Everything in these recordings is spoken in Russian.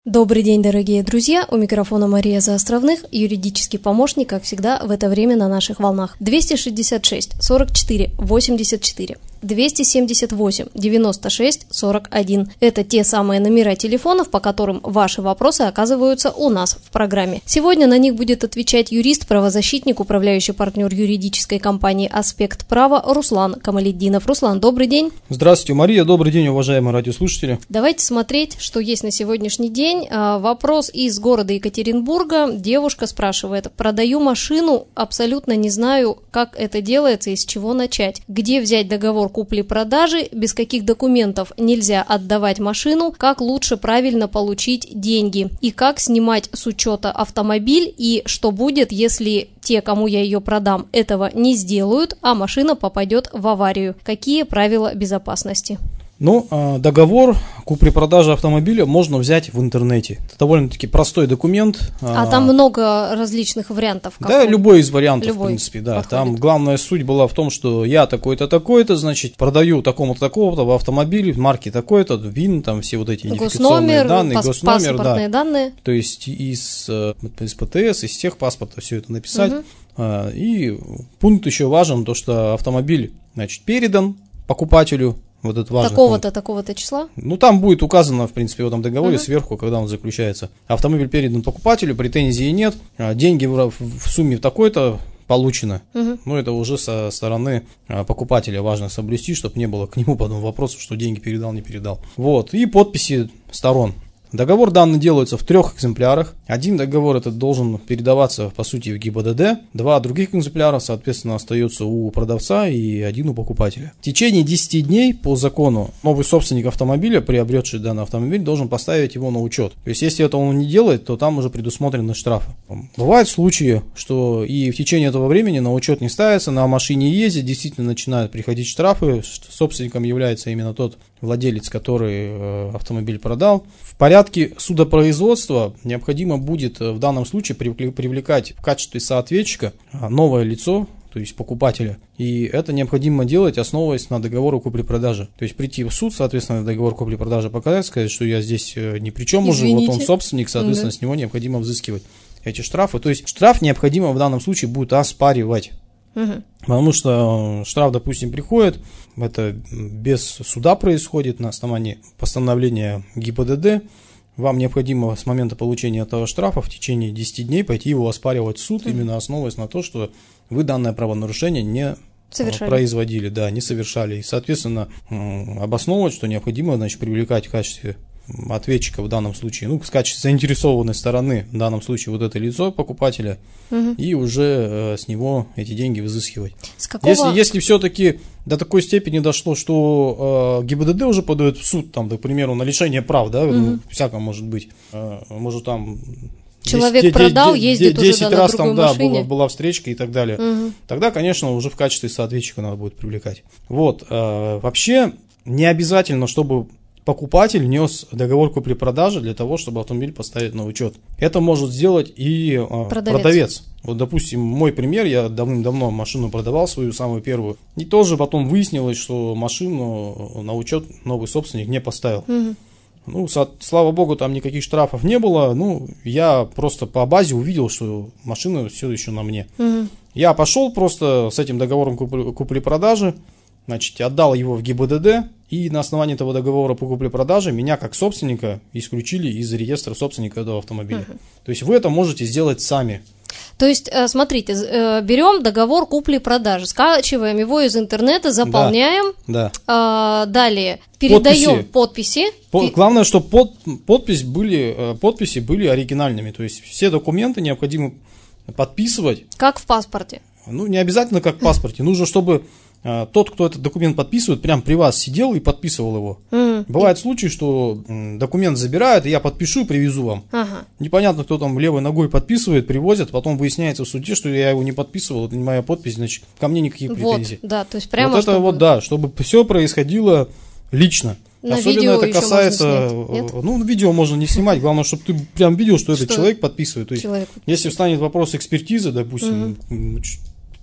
Добрый день, дорогие друзья, у микрофона Мария Заостровных, юридический помощник, как всегда, в это время на наших волнах. 266 44 84 278 96 41. Это те самые номера телефонов, по которым ваши вопросы оказываются у нас в программе. Сегодня на них будет отвечать юрист-правозащитник, управляющий партнер юридической компании «Аспект права» Руслан Камалетдинов. Руслан, добрый день. Здравствуйте, Мария, добрый день, уважаемые радиослушатели. Давайте смотреть, что есть на сегодняшний день. Вопрос из города Екатеринбурга. Девушка спрашивает: продаю машину, абсолютно не знаю, как это делается и с чего начать. Где взять договор купли-продажи, без каких документов нельзя отдавать машину, как лучше правильно получить деньги и как снимать с учета автомобиль, и что будет, если те, кому я ее продам, этого не сделают, а машина попадет в аварию. Какие правила безопасности? Договор купли-продажи автомобиля можно взять в интернете. Это довольно-таки простой документ. Там много различных вариантов. Да, любой из вариантов, в принципе, да. Подходит. Там главная суть была в том, что я такой-то, такой-то, значит, продаю такому-то, такого-то в автомобиле, марки такой-то, ВИН, там все вот эти идентификационные данные, госномер, паспортные данные. То есть из ПТС, из техпаспорта все это написать. И пункт еще важен, то что автомобиль, значит, передан покупателю. Вот это важно. Такого-то числа? Там будет указано, в принципе, в этом договоре сверху, когда он заключается. Автомобиль передан покупателю, претензий нет, деньги в сумме такой-то получено. Это уже со стороны покупателя важно соблюсти, чтобы не было к нему потом вопросов, что деньги передал, не передал. И подписи сторон. Договор данный делается в 3 экземплярах. Один договор этот должен передаваться, по сути, в ГИБДД. 2 других экземпляра, соответственно, остается у продавца и 1 у покупателя. В течение 10 дней по закону новый собственник автомобиля, приобретший данный автомобиль, должен поставить его на учет. То есть, если это он не делает, то там уже предусмотрены штрафы. Бывают случаи, что и в течение этого времени на учет не ставится, на машине ездит, действительно начинают приходить штрафы. Собственником является именно тот владелец, который автомобиль продал. В порядке судопроизводства необходимо будет в данном случае привлекать в качестве соответчика новое лицо, то есть покупателя. И это необходимо делать, основываясь на договору купли-продажи. То есть прийти в суд, соответственно, на договор купли-продажи показать, сказать, что я здесь ни при чем уже, вот он собственник, соответственно, с него необходимо взыскивать эти штрафы. То есть штраф необходимо в данном случае будет оспаривать. Потому что штраф, допустим, приходит, это без суда происходит на основании постановления ГИБДД. Вам необходимо с момента получения этого штрафа в течение 10 дней пойти его оспаривать в суд, именно основываясь на то, что вы данное правонарушение не производили, не совершали. И, соответственно, обосновывать, что необходимо, привлекать в качестве ответчика в данном случае, в качестве заинтересованной стороны, в данном случае вот это лицо покупателя, и уже с него эти деньги взыскивать. Если все-таки до такой степени дошло, что ГИБДД уже подает в суд, к примеру, на лишение прав, всякое может быть, может там человек продал, ездит уже 10 раз на другой машине. Была встречка и так далее. Тогда, конечно, уже в качестве соответчика надо будет привлекать. Вообще не обязательно, чтобы покупатель внес договор купли-продажи для того, чтобы автомобиль поставить на учет. Это может сделать и продавец. Допустим, мой пример, я давным-давно машину продавал, свою самую первую, и тоже потом выяснилось, что машину на учет новый собственник не поставил. Слава богу, там никаких штрафов не было, я просто по базе увидел, что машина все еще на мне. Я пошел просто с этим договором купли-продажи, отдал его в ГИБДД, и на основании этого договора по купле-продаже меня как собственника исключили из реестра собственника этого автомобиля. То есть вы это можете сделать сами. То есть, смотрите, берем договор купли-продажи, скачиваем его из интернета, заполняем, далее передаем подписи. Главное, чтобы подписи были оригинальными, то есть все документы необходимо подписывать. Как в паспорте. Не обязательно как в паспорте, нужно, чтобы тот, кто этот документ подписывает, прям при вас сидел и подписывал его. Бывают случаи, что документ забирают, и я подпишу и привезу вам. Непонятно, кто там левой ногой подписывает, привозят, потом выясняется в суде, что я его не подписывал, это не моя подпись, значит, ко мне никаких претензий. То есть прямо чтобы все происходило лично. Особенно это касается, видео можно не снимать, главное, чтобы ты прям видел, что этот человек подписывает. То есть, если встанет вопрос экспертизы, допустим,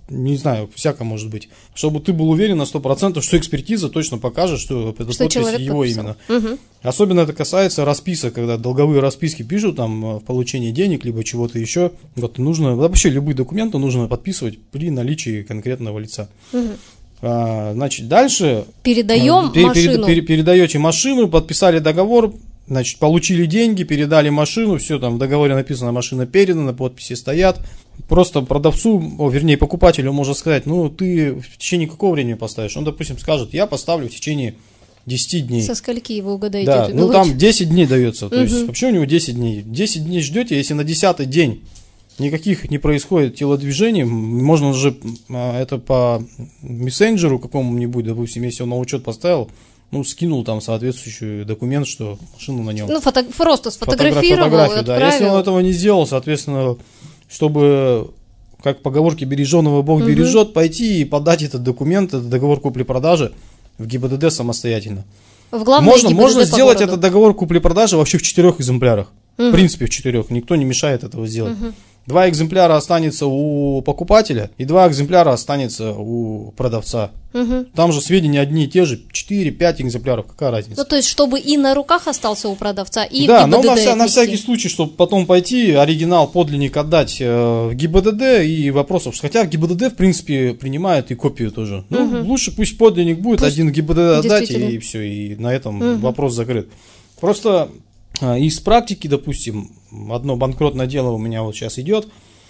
не знаю, всякое может быть. Чтобы ты был уверен на 100%, что экспертиза точно покажет, что это подпись его именно. Угу. Особенно это касается расписок, когда долговые расписки пишут там в получении денег, либо чего-то еще. Вот нужно, вообще любые документы нужно подписывать при наличии конкретного лица. Угу. Значит, дальше передаем машину. Передаете машину, подписали договор, значит, получили деньги, передали машину, все там в договоре написано, машина передана, подписи стоят. Просто продавцу, вернее покупателю можно сказать, ну ты в течение какого времени поставишь? Он, допустим, скажет, я поставлю в течение 10 дней. Со скольки вы угадаете? Да, ну там 10 дней дается, то есть вообще у него 10 дней. 10 дней ждете, если на 10-й день никаких не происходит телодвижений, можно же это по мессенджеру какому-нибудь, допустим, если он на учет поставил, ну, скинул там соответствующий документ, что машина на нем. Ну, просто сфотографировал и отправил. Да. Если он этого не сделал, соответственно, чтобы, как поговорке береженого Бог бережет, пойти и подать этот документ, этот договор купли-продажи в ГИБДД самостоятельно. Можно сделать этот договор купли-продажи вообще в 4 экземплярах. В принципе, в 4. Никто не мешает этого сделать. 2 экземпляра останется у покупателя, и 2 экземпляра останется у продавца. Там же сведения одни и те же, 4-5 экземпляров, какая разница? Ну, то есть, чтобы и на руках остался у продавца, и да, в ГИБДД. Да, но на всякий случай, чтобы потом пойти, оригинал, подлинник отдать в ГИБДД и вопросов. Хотя в ГИБДД, в принципе, принимают и копию тоже. Ну, лучше пусть подлинник будет, один в ГИБДД отдать, и все, и на этом вопрос закрыт. Просто из практики, допустим, одно банкротное дело у меня вот сейчас идет,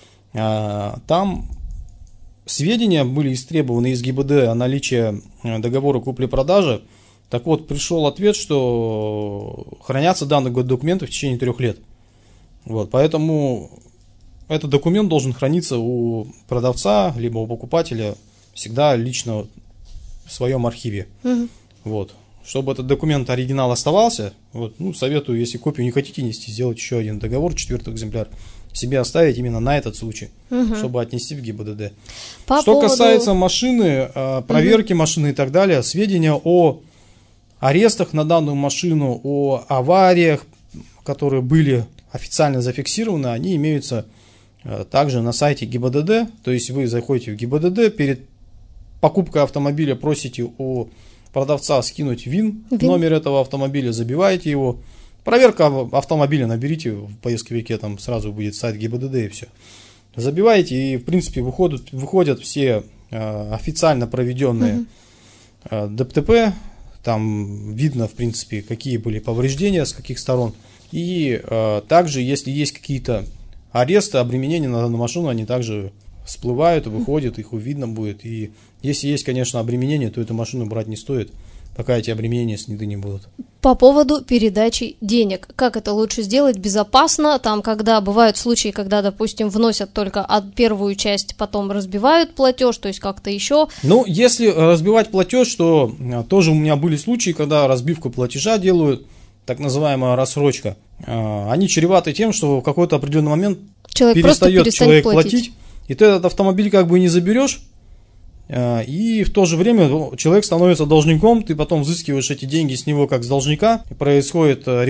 там сведения были истребованы из ГИБДД о наличии договора купли-продажи. Так вот, пришел ответ, что хранятся данные документы в течение 3 лет. Вот, поэтому этот документ должен храниться у продавца, либо у покупателя всегда лично в своем архиве. Вот. Чтобы этот документ оригинал оставался, вот, ну, советую, если копию не хотите нести, сделать еще один договор, 4-й экземпляр, себе оставить именно на этот случай, чтобы отнести в ГИБДД. Что касается машины, проверки машины и так далее, сведения о арестах на данную машину, о авариях, которые были официально зафиксированы, они имеются также на сайте ГИБДД. То есть вы заходите в ГИБДД, перед покупкой автомобиля просите у продавца скинуть ВИН, номер этого автомобиля, забиваете его. Проверка автомобиля, наберите в поисковике, там сразу будет сайт ГИБДД и все. Забиваете, и в принципе выходят все официально проведенные ДТП. Там видно, в принципе, какие были повреждения, с каких сторон. И также, если есть какие-то аресты, обременения на данную машину, они также всплывают, выходят, их видно будет. И если есть, конечно, обременение, то эту машину брать не стоит, пока эти обременения сняты не будут. По поводу передачи денег. Как это лучше сделать безопасно? Там, когда бывают случаи, когда, допустим, вносят только первую часть, потом разбивают платеж, то есть как-то еще. Ну, если разбивать платеж, то тоже у меня были случаи, когда разбивку платежа делают, так называемая рассрочка. Они чреваты тем, что в какой-то определенный момент перестает человек платить, и ты этот автомобиль как бы не заберешь. И в то же время человек становится должником, ты потом взыскиваешь эти деньги с него как с должника, происходит то,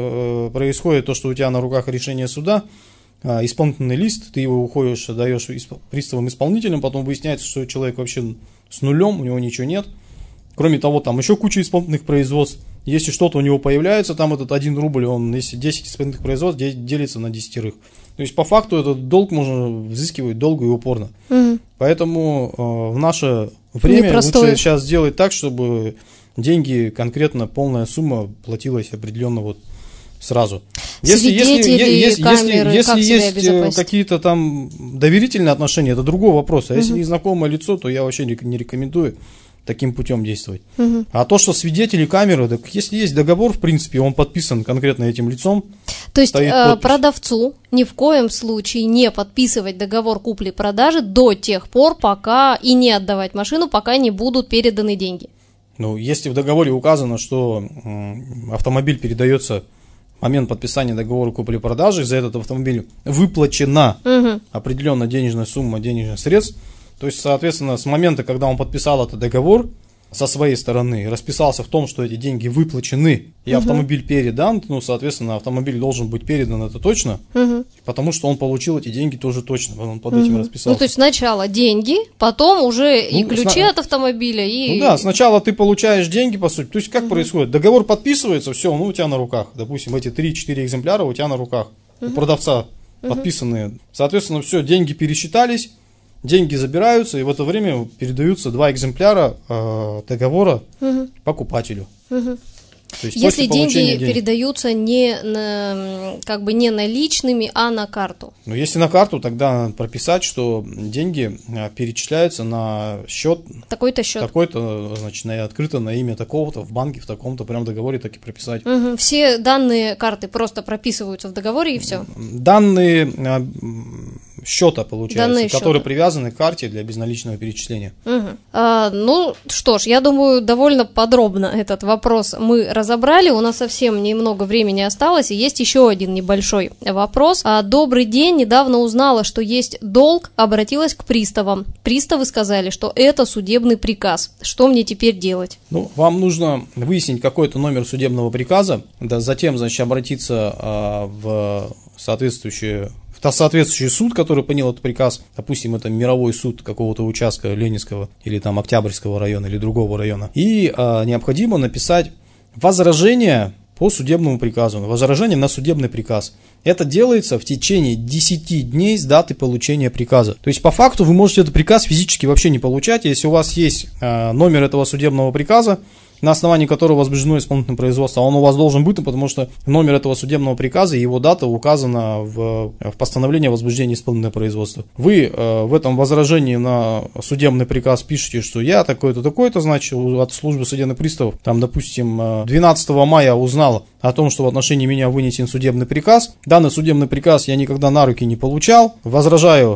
что у тебя на руках решение суда, исполнительный лист, ты его уходишь, даешь приставам исполнителям, потом выясняется, что человек вообще с нулем, у него ничего нет. Кроме того, там еще куча исполнительных производств. Если что-то у него появляется, там этот 1 рубль, он, если 10 исполнительных производств, делится на 10. То есть, по факту, этот долг можно взыскивать долго и упорно. Поэтому в наше время лучше сейчас сделать так, чтобы деньги, конкретно полная сумма платилась определенно вот сразу. Если есть какие-то там доверительные отношения, это другой вопрос. А если незнакомое лицо, то я вообще не рекомендую таким путем действовать. А то, что свидетели камеры, так если есть договор, в принципе, он подписан конкретно этим лицом. То есть продавцу ни в коем случае не подписывать договор купли-продажи до тех пор, пока и не отдавать машину, пока не будут переданы деньги. Ну, если в договоре указано, что автомобиль передается в момент подписания договора купли-продажи, за этот автомобиль выплачена определенная денежная сумма денежных средств, то есть, соответственно, с момента, когда он подписал этот договор, со своей стороны расписался в том, что эти деньги выплачены, и автомобиль передан, ну, соответственно, автомобиль должен быть передан, это точно, потому что он получил эти деньги тоже точно, он под этим расписался. Ну, то есть сначала деньги, потом уже и ключи от автомобиля, и... Ну да, сначала ты получаешь деньги, по сути, то есть как происходит? Договор подписывается, все, ну, у тебя на руках, допустим, эти 3-4 экземпляра у тебя на руках, у продавца подписанные, соответственно, все, деньги пересчитались, деньги забираются, и в это время передаются 2 экземпляра договора покупателю. То есть если деньги передаются не наличными, а на карту. Ну, если на карту, тогда надо прописать, что деньги перечисляются на счет. Такой-то счет. Такой-то, значит, открыто на имя такого-то, в банке, в таком-то, прям в договоре так и прописать. Все данные карты просто прописываются в договоре и все. Данные счета, получается, данные которые счета привязаны к карте для безналичного перечисления. Ну что ж, я думаю, довольно подробно этот вопрос мы разобрали. У нас совсем немного времени осталось, и есть еще один небольшой вопрос. Добрый день, недавно узнала, что есть долг, обратилась к приставам. Приставы сказали, что это судебный приказ. Что мне теперь делать? Ну, вам нужно выяснить какой-то номер судебного приказа, да, затем, значит, обратиться в соответствующий суд, который принял этот приказ, допустим, это мировой суд какого-то участка Ленинского или там Октябрьского района или другого района, и необходимо написать возражение по судебному приказу, возражение на судебный приказ. Это делается в течение 10 дней с даты получения приказа. То есть, по факту, вы можете этот приказ физически вообще не получать, если у вас есть номер этого судебного приказа, на основании которого возбуждено исполнительное производство, он у вас должен быть, потому что номер этого судебного приказа и его дата указана в постановлении о возбуждении исполнительного производства. Вы в этом возражении на судебный приказ пишете, что я такой-то, такой-то, значит, от службы судебных приставов, там, допустим, 12 мая узнал о том, что в отношении меня вынесен судебный приказ. Данный судебный приказ я никогда на руки не получал. Возражаю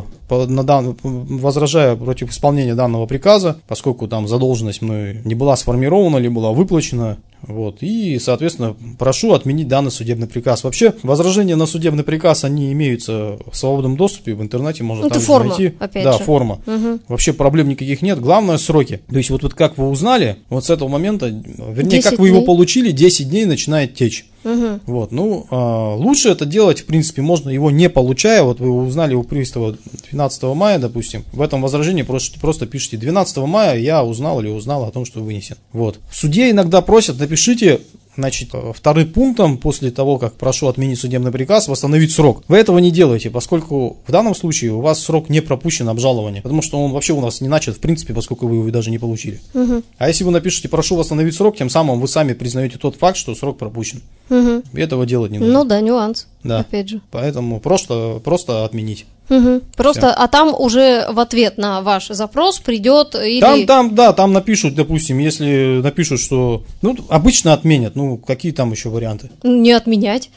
против исполнения данного приказа, поскольку там задолженность мной не была сформирована, либо была выплачена. Вот, и, соответственно, прошу отменить данный судебный приказ. Вообще, возражения на судебный приказ, они имеются в свободном доступе, в интернете можно там найти. Опять да, же. форма. Вообще проблем никаких нет. Главное сроки. То есть, вот как вы узнали, вот с этого момента, вернее, как вы его получили, 10 дней начинает течь. Вот, ну, лучше это делать, в принципе, можно его не получая. Вот вы узнали у пристава 12 мая, допустим, в этом возражении просто пишите: 12 мая я узнал или узнала о том, что вынесен. Вот. В суде иногда просят, напишите, значит, вторым пунктом, после того, как прошу отменить судебный приказ, восстановить срок. Вы этого не делаете, поскольку в данном случае у вас срок не пропущен обжалования, потому что он вообще у нас не начат, в принципе, поскольку вы его даже не получили. А если вы напишете: прошу восстановить срок, тем самым вы сами признаете тот факт, что срок пропущен. Этого делать не нужно. Ну да, нюанс. Да. Опять же. Поэтому просто отменить. Просто, а там уже в ответ на ваш запрос придет или... Там напишут, допустим, если напишут, что... Ну, обычно отменят, ну, какие там еще варианты? Не отменять.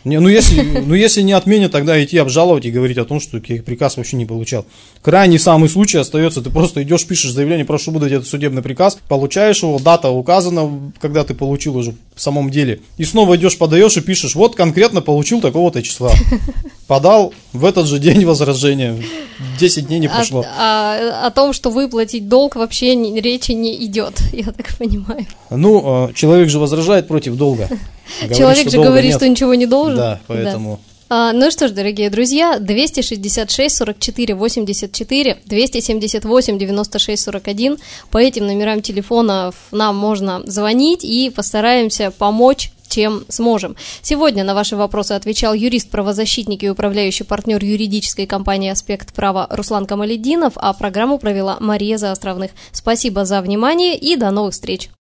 Если не отменят, тогда идти обжаловать и говорить о том, что приказ вообще не получал. Крайний самый случай остается, ты просто идешь, пишешь заявление: прошу выдать этот судебный приказ, получаешь его, дата указана, когда ты получил уже в самом деле, и снова идешь, подаешь и пишешь: вот конкретно получил такого-то числа. Подал в этот же день возражение. 10 дней не прошло. О том, что выплатить долг, вообще речи не идет, я так понимаю. Ну, человек же возражает против долга. Человек же говорит, что ничего не должен. Да, поэтому... Ну что ж, дорогие друзья, 266 44 84, 278 96 41. По этим номерам телефонов нам можно звонить, и постараемся помочь, чем сможем. Сегодня на ваши вопросы отвечал юрист-правозащитник и управляющий партнер юридической компании «Аспект права» Руслан Камалетдинов, а программу провела Мария Заостровных. Спасибо за внимание и до новых встреч!